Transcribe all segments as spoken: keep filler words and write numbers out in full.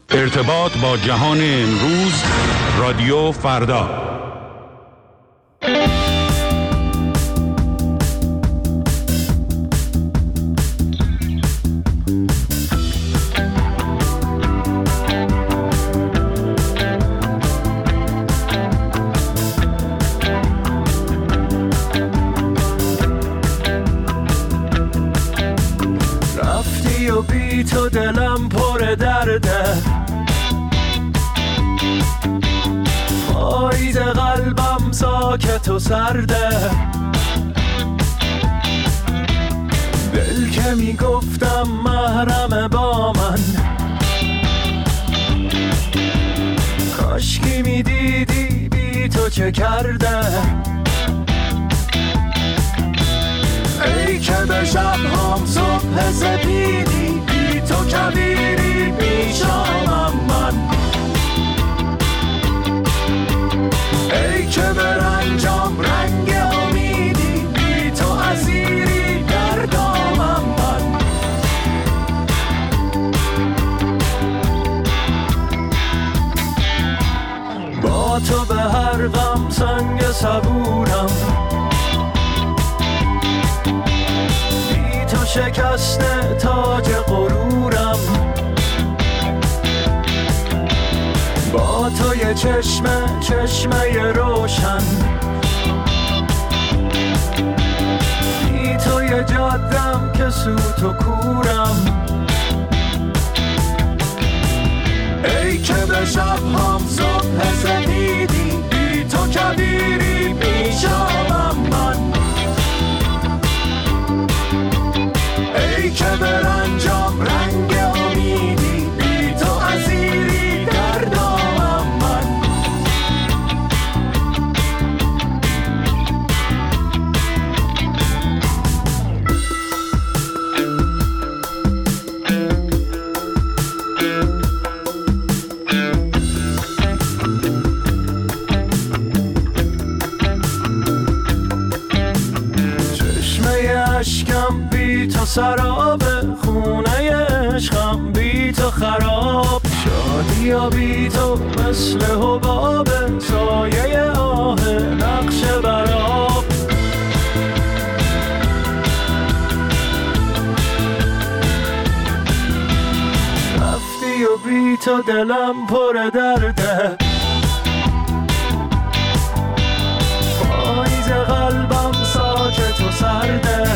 ارتباط با جهان امروز، رادیو فردا. رفتی و بی تو دلم پر درده، پاییز قلبم ساکت و سرده. دل که میگفتم محرم با من، کاشکی میدیدی بی تو چه کرده. ای که به شب هم صبح سپیدی، بی تو کبیری پیشامم من. ای که به رنجام رنگ امیدی، بی تو اسیری در دامم من. با تو به هر غم سنگ صبورم، بی تو شکسته تاج غرورم. با تو یه چشمه چشمه روشن، بی تو یه جادم که سوت و کورم. ای که به شب هم صبح سپیدی، بی تو کبیری پیشامم من. ای که به رنجام رنگ امیدی، بی تو اسیری در دامم من. چشمه اشکم بی تو سراب، خونه عشقم بی تو خراب. شادی یا بی تو مثل حباب، سایه آه نقش براب. رفتی و بی تو دلم پر درده، پاییز قلبم ساکت و سرده.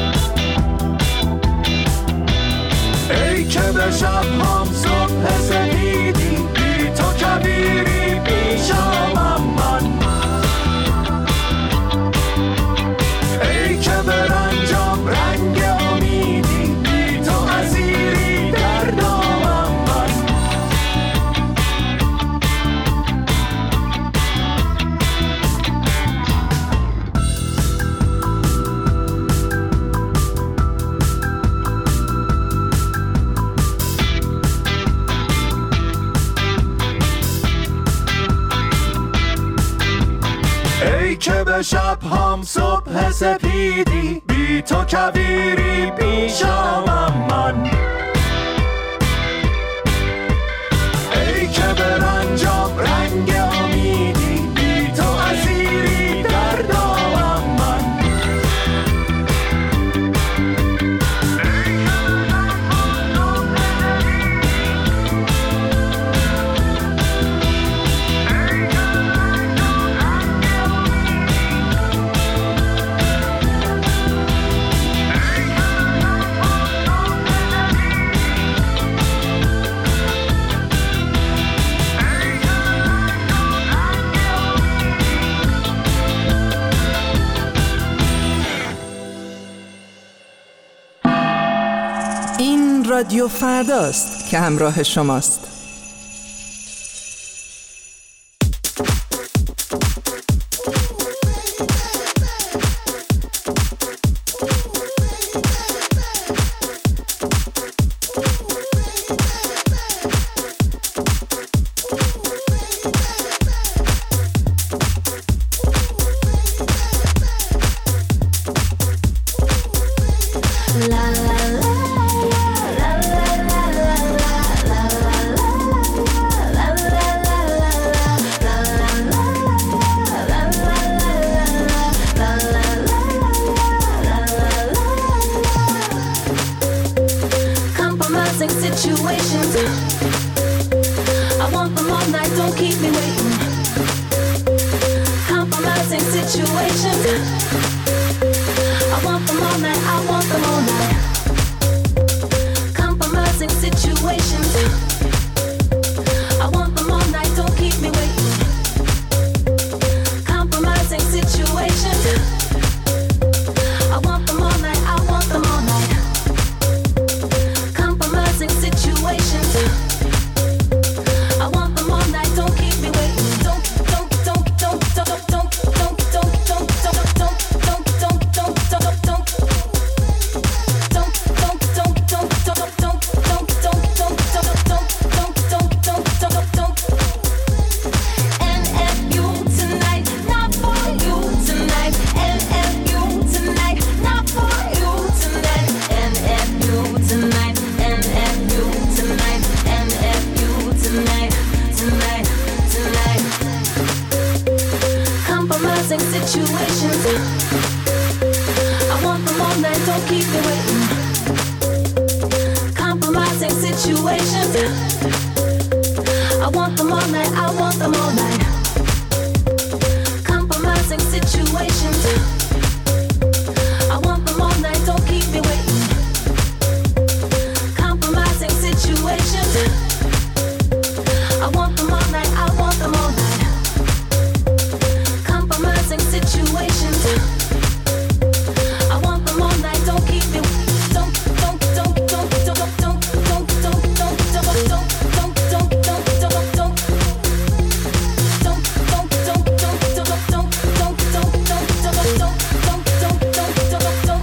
ای که به شب هم صبح سپیدی، بی تو کبیری پیشامم من. ای که به رنجام رنگ امیدی، بی تو اسیری در دامم من. ای که به شب هم صبح سپیدی، بی تو کبیری پیشامم من. ای که به رنجام رنگ امیدی، بی تو اسیری در دامم من. این رادیو فرداست که همراه شماست. La la la la la la la la la la. situations. I want them all night, don't keep me waiting. Compromising situations. I want them all night, I want them all night. Compromising situations. I want them all night, don't keep me waiting. Compromising situations. I want them all night, I want them all night. Compromising situations. I want them all night, don't keep me waiting. Don't, don't, don't, don't, don't, don't, don't, don't, don't, don't, don't, don't, don't, don't, don't, don't. Situations. I want them all night, don't keep me waiting. Compromising situations. I want them all night, I want them all night. Compromising situations. I want them all night, don't keep me waiting. Compromising situations. I want them all night, I want them all night. Situations. I want them all night, don't keep me. Don't, don't, don't, don't, don't, don't, don't, don't, don't, don't, don't, don't, don't, don't, don't, don't. Don't, don't, don't, don't, don't, don't, don't, don't, don't, don't, don't, don't, don't.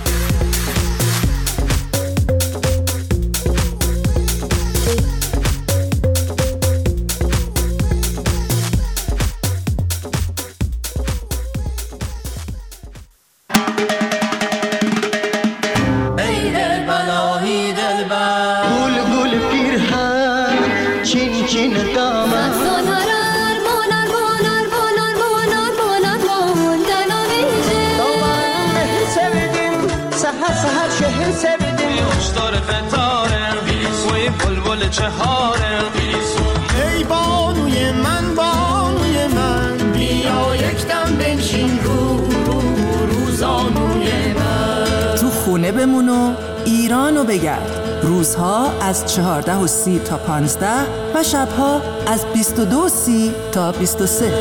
ای بانوی من بانوی من بیا یکدم بنشین رو رو روزانوی من. تو خونه بمون و ایرانو بگرد. روزها از چهارده و سی تا پانزده و شبها از بیست و دو و سی تا بیست و سه.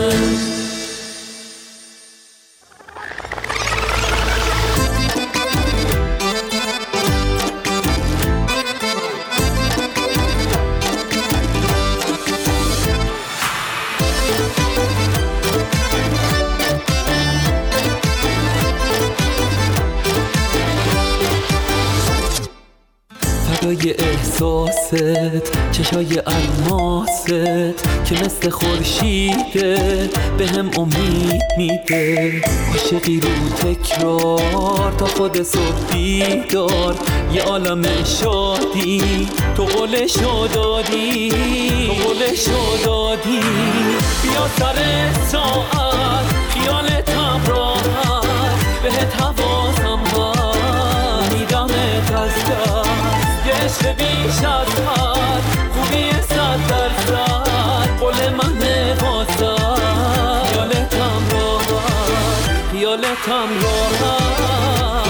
فدای احساست، چشای الماست که مثل خورشیده به هم امید میده. عاشقی رو تکرار تا خود صبح بیدار، یه عالم شادی تو قولشو دادی، تو قولشو دادی. بیا سر ساعت خیالتم راحت، بهت حواسم هست میدمت از دست. یه عشق بیش از حد، خوبی صد درصد، قول من واسد. خیالتم راحت، خیالتم راحت.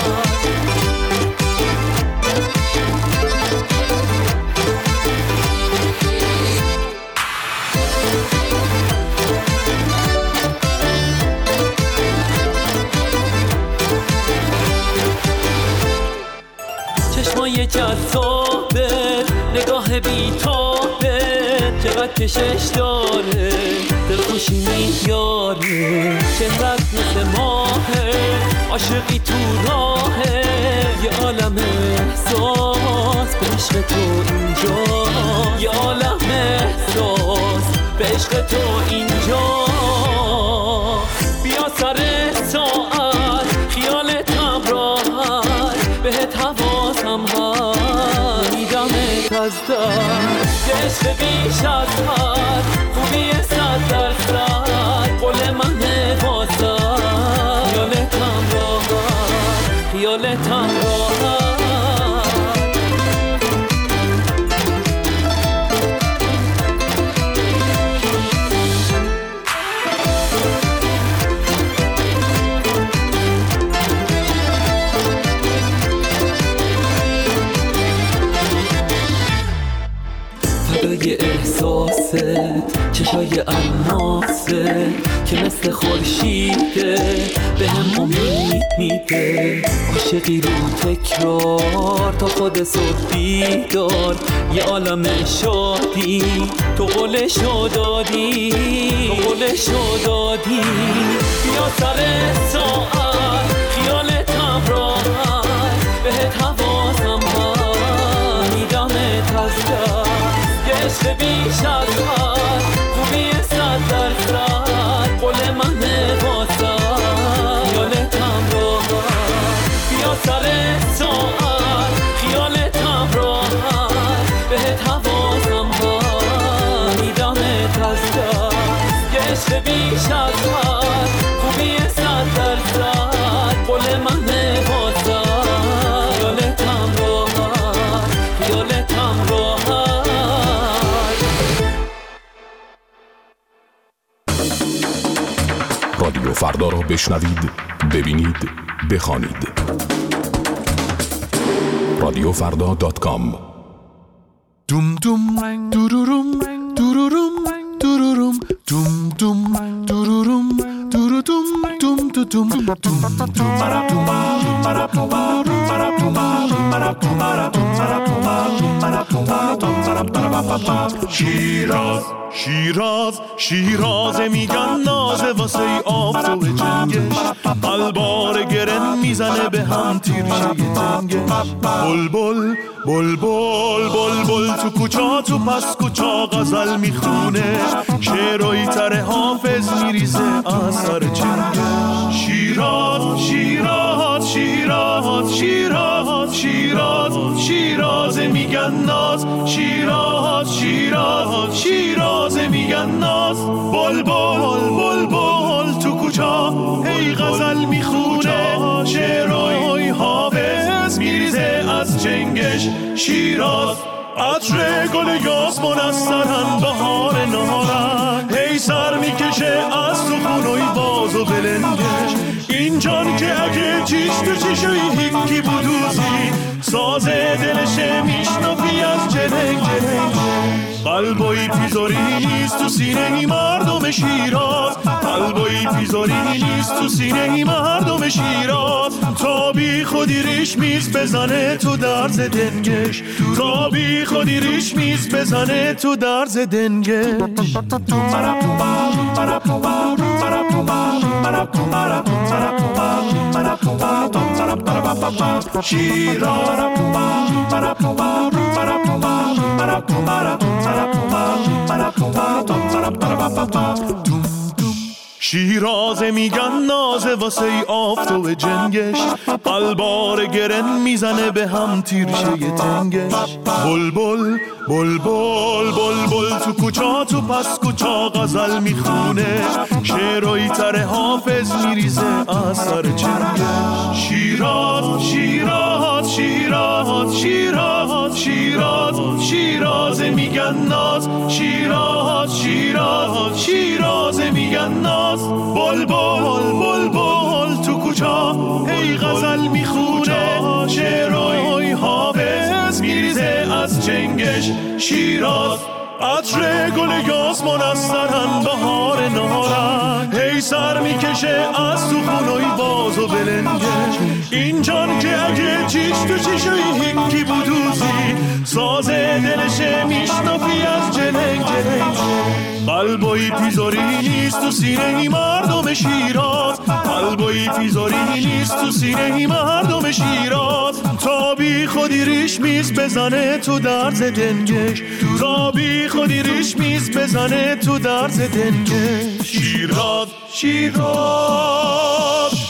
چشمای جذابه، نگاه بی‌تابه، چقدر کشش داره، دلخوشی میاره. چهرت مثل ماهه، عاشقی تو راهه، یه عالم احساس به عشق تو اینجا، یه عالم احساس به عشق تو اینجا. بیا سر ساعت خیالتم راحت، بهت حواسم هست میدمت از دست. یه عشق بیش از حد، خوبی صد درصد، قول من واسد. خیالتم راحت، خیالتم راحت. فردای احساست، چشای الماست که مثل خورشیده به هم امید میده. عاشقی رو تکرار تا خود صبح بیدار، یه عالم شادی تو قولشو دادی، تو قولشو دادی. بیا سر ساعت خیالتم راحت، بهت حواسم هست میدمت از دست. یه عشق بیش از حد، خوبی صد درصد، قول منه واسد خیالتم راحت. بیا سر ساعت خیالتم راحت، بهت حواسم هست میدمت از دست. یه عشق بیش از حد، خوبی صد درصد، قول منه واسد خیالتم راحت، خیالتم راحت. رادیو فردا را بشنوید، ببینید، بخوانید. رادیو فردا دات کام. دوم دوم دوروروم دوروروم دوروروم دوم دوم دوروروم دوروروم دوم دوم دوم شیراز شیراز شیراز میگن نازه واسه ای آفتاب جنگش، قلبار گرن میزنه به هم تیرشه تنگش. بل بل بل بل بل بل تو کوچا تو پس کوچا غزل میخونه، شعرهای تر حافظ میریزه اثر چنگش. شیراز شیراز شیراز شیراز شیراز شیراز میگن ناز، شیراز شیراز شیراز میگن ناز. بل بل بل بل تو کوچا هی غزل میخونه، شعرهای حافظ میریزه از چنگش. شیراز عطر گل یاسمون از سرن بهار نهارن، هی سر میکشه از تو خونوی باز و بلنگش. این جان که اگه چیش تو چیشوی هیکی بودوزی، سازه دلشه میشنفی از جنگ جنگ. قلبایی پیزاری نیست تو سینه ای مردم شیراز، قلبایی پیزاری نیست تو سینه ای مردم شیراز. تا بی خودی ریش میز بزنه تو درز دنگش، تا بی خودی ریش میز بزنه تو درز دنگش. شیراز شیرازه میگن نازه واسه ای آفتاب جنگش، قلبار گرن میزنه به هم تیرشه یه تنگش. بل بل بل بل بل بل تو کوچا تو پس کوچا غزل میخونه، شعرهای تر حافظ میریزه اثر چنگش. شیراز شیراز شیراز شیراز شیراز شیرازه میگن ناز، شیراز شیراز شیرازه میگن ناز. بل بل بل بل تو کوچا هی غزل میخونه، شعرهای حافظ میریزه از چنگش. شیراز عطر گل یاسمون از سرن بهار نهارن، هی سر میکشه از تو خونوی باز و بلنگش. این جان که اگه چیش تو چیشوی هیکی بودوزی، سازه دلشه میشنفی از جنگ جنگ. قلبایی پیزاری نیست تو سینه ای مردم شیراز، قلبایی پیزاری نیست تو سینه ای مردم شیراز. تا بی خودی ریش میز بزنه تو درز دنگش، تا بی خودی ریش میز بزنه تو درز دنگش. شیراز شیراز